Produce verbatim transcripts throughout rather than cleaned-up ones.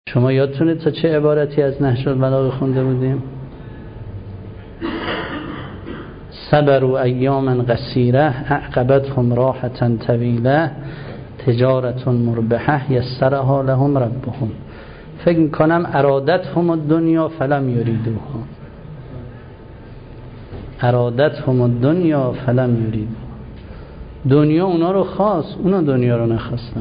شما یادتونه تا چه عبارتی از نهج البلاغه خونده بودیم؟ صبروا ایاما قصیره اعقبتهم راحة طویله تجارت مربحه یسرها لهم ربهم. فکر میکنم ارادتهم الدنیا فلم یریدوها، ارادتهم الدنیا فلم یریدوها. دنیا اونا رو خواست، اونا دنیا رو نخواستن.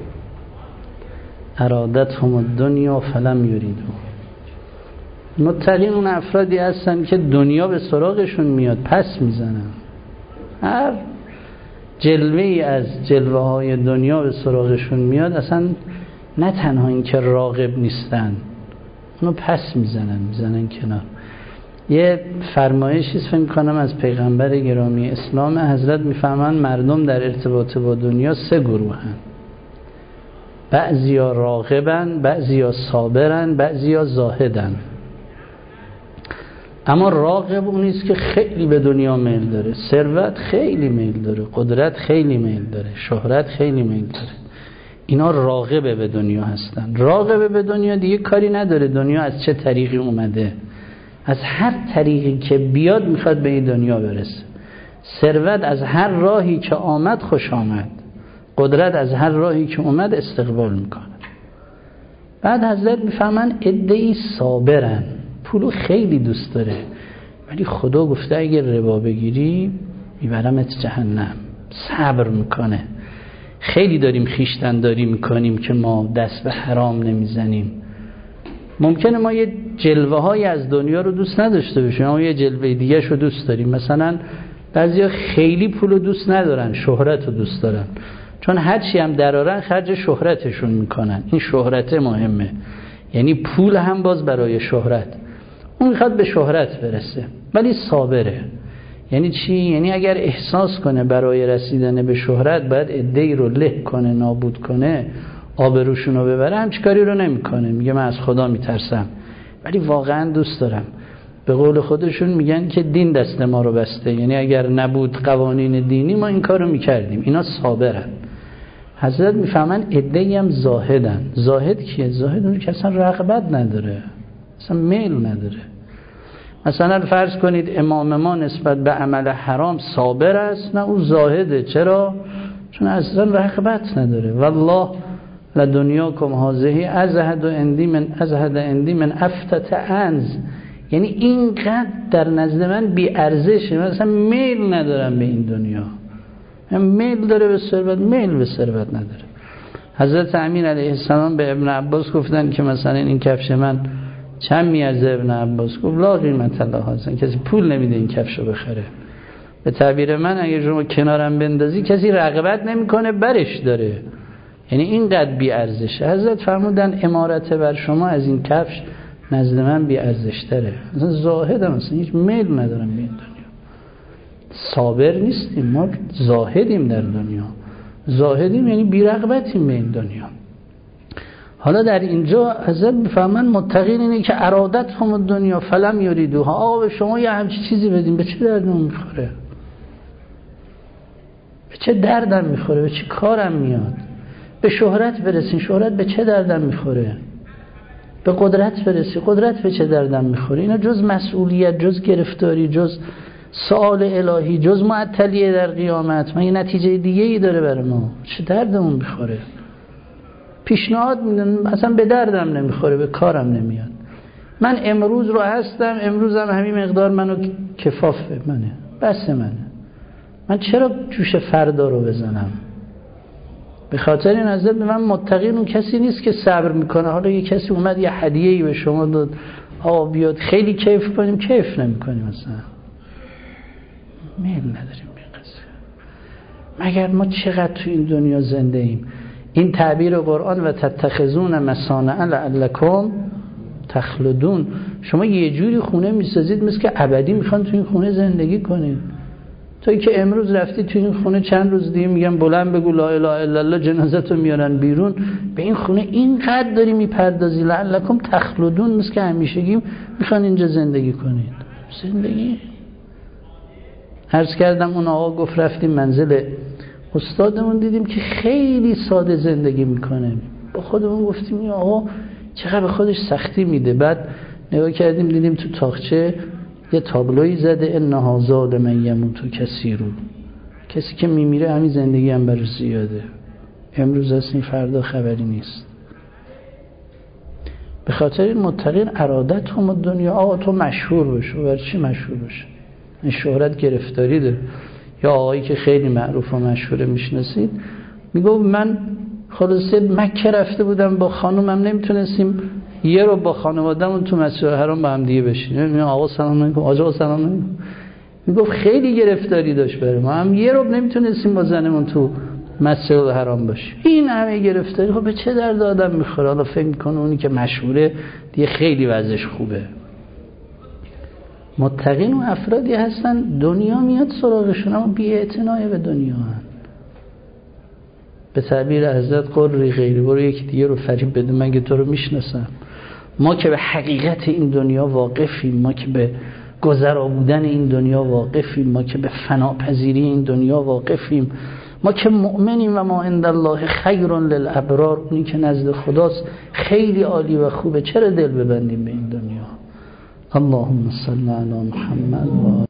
ارادتهم الدنیا فلم یریدوها. متقین اون افرادی هستن که دنیا به سراغشون میاد پس میزنن. هر جلوه ای از جلوه های دنیا به سراغشون میاد، اصلا نه تنها این که راغب نیستن، اونو پس میزنن میزنن کنار. یه فرمایشی است فکر کنم از پیغمبر گرامی اسلام، حضرت میفهمن مردم در ارتباط با دنیا سه گروه هن. بعضیا راغبن، بعضیا صابرن، بعضیا زاهدن. اما راغب اونیست که خیلی به دنیا میل داره، ثروت خیلی میل داره، قدرت خیلی میل داره، شهرت خیلی میل داره. اینا راغب به دنیا هستن. راغب به دنیا دیگه کاری نداره دنیا از چه طریقی اومده، از هر طریقی که بیاد میخواد به این دنیا برسه. ثروت از هر راهی که آمد خوش آمد، قدرت از هر راهی که اومد استقبال میکنه. بعد حضرت میفهمن عده‌ای صابرن، پولو خیلی دوست داره ولی خدا گفته اگه ربا بگیری میبرمت جهنم. صبر میکنه. خیلی داریم خیشتنداری میکنیم که ما دست به حرام نمیزنیم. ممکنه ما یه جلوه های از دنیا رو دوست نداشته باشیم اما یه جلوه دیگه شو دوست داریم. مثلا بعضیا خیلی پولو دوست ندارن، شهرت رو دوست دارن، چون هرچی هم درارن خرج شهرتشون میکنن. این شهرت مهمه، یعنی پول هم باز برای شهرت. اون میخواد به شهرت برسه ولی صابره. یعنی چی؟ یعنی اگر احساس کنه برای رسیدن به شهرت باید عده‌ای رو له کنه، نابود کنه، آبروشون رو ببره، همچی کاری رو نمیکنه. میگه من از خدا میترسم ولی واقعا دوست دارم. به قول خودشون میگن که دین دست ما رو بسته، یعنی اگر نبود قوانین دینی ما این کار رو میکردیم. اینا صابرن. حضرت میفهمن عده‌ای هم زاهدن. زاهد کیه؟ زاهد اون که اصلا رغبت نداره، اصلا میل نداره. مثلا فرض کنید امام ما نسبت به عمل حرام صابر است، نه او زاهده. چرا؟ چون اصلا رغبت نداره. والله لدنیاکم هذه ازهد عندی من ازهد عندی من افتت عنز. یعنی اینقدر در نزد من بی ارزشه، من اصلا میل ندارم به این دنیا. من میل داره به ثروت، میل به ثروت نداره. حضرت امین علیه السلام به ابن عباس گفتن که مثلا این کفش من چند میارزه؟ ابن عباس گفت لا قیمت الله هستن، کسی پول نمیده این کفشو بخره. به تعبیر من اگه شما کنارم بندازی کسی رغبت نمیکنه، برش داره. یعنی اینقدر بی ارزشه. حضرت فرمودن امارت بر شما از این کفش نزد من بی ارزش تره. مثلا زاهدم، مثلا هیچ میل ندارم به این دنیا. صابر نیستیم، ما زاهدیم در دنیا. زاهدیم یعنی بی رغبتیم به این دنیا. حالا در اینجا حضرت میفهمن متقین اینه که ارادت هم دنیا فلم یریدوها. آقا به شما یه همچی چیزی بدیم به چه دردم میخوره؟ به چه دردم میخوره؟ به چه کارم میاد؟ به شهرت برسین، شهرت به چه دردم میخوره؟ به قدرت برسی، قدرت به چه دردم میخوره؟ اینا جز مسئولیت، جز گرفتاری، جز سؤال الهی، جز معطلیه در قیامت. من یه نتیجه دیگه ای داره برای ما. چه دردمون میخوره؟ پیشنهاد میدن اصلا به دردم نمیخوره، به کارم نمیاد. من امروز رو هستم، امروزم همین مقدار منو کفافه منه، بس منه. من چرا جوش فردا رو بزنم؟ به خاطر این حضرت به من متقین اون کسی نیست که صبر میکنه. حالا یه کسی اومد یه هدیه‌ای به شما داد، آقا بیاد خیلی کیف کنیم، کیف نمیکنیم اصلا. میل نداریم به قصه. مگر ما چقدر تو این دنیا زنده ایم؟ این تعبیر قرآن و تتخذون مصانع لعلکم تخلدون. شما یه جوری خونه میسازید مثل که ابدی میخوان تو این خونه زندگی کنید. توی که امروز رفتی تو این خونه چند روز دیگه میگن بلند بگو لا اله الا الله، جنازتو میارن بیرون. به این خونه اینقدر داری میپردازی لعلکم تخلدون، مثل که همیشگی میخوان اینجا زندگی کنید. زندگی عرض کردم اون آقا گفت رفتیم منزل استادمون، دیدیم که خیلی ساده زندگی میکنه. با خودمون گفتیم این آقا چقدر به خودش سختی میده. بعد نگاه کردیم دیدیم تو تاقچه یه تابلوی زده ان هذا لمن یموت کثیرو، کسی که میمیره همین زندگی هم برای زیاده، امروز هست این فردا خبری نیست. به خاطر این متقین ارادت هم دنیا، آقا تو مشهور بشو. برای چی مشهور بشه؟ این شهرت گرفتاری داره. یا آقایی که خیلی معروف و مشهوره میشناسید میگه من خلاصه مکه رفته بودم با خانومم نمیتونستیم یه رو با خانواده‌مون تو مسجد الحرام با هم دیگه بشینیم. میگم آقا سلام علیکم، آقا سلام علیکم. میگفت خیلی گرفتاری داشت برای ما، هم یه رو نمیتونستیم با زنمون تو مسجد الحرام باشیم. این همه گرفتاری خب به چه درد آدم میخوره؟ حالا فکر میکنه اونی که مشهوره دیگه خیلی وضعش خوبه. متقین و افرادی هستن دنیا میاد سراغشون اما بی‌اعتنایی به دنیا هن. به تعبیر حضرت قری غیری برو یکی دیگه رو فریب بده مگه تو رو میشناسم. ما که به حقیقت این دنیا واقفیم، ما که به گذرا بودن این دنیا واقفیم، ما که به فناپذیری این دنیا واقفیم، ما که مؤمنیم و ما عند الله خیر للابرار، اونی که نزد خداست خیلی عالی و خوبه. چرا دل ببندیم به این دنیا؟ اللهم صل علی محمد و